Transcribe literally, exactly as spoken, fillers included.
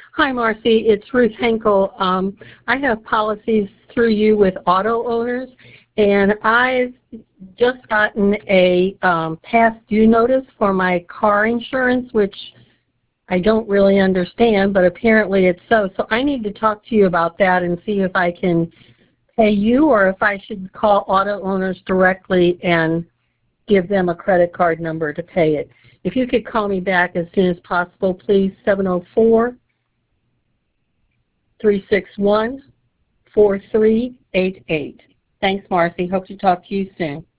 Hi, Marcy. It's Ruth Henkel. Um, I have policies through you with auto owners, and I've just gotten a um, past due notice for my car insurance, which I don't really understand, but apparently it's so. So I need to talk to you about that and see if I can pay you or if I should call auto owners directly and give them a credit card number to pay it. If you could call me back as soon as possible, please, seven oh four, three six one, four three eight eight. Thanks, Marcy. Hope to talk to you soon.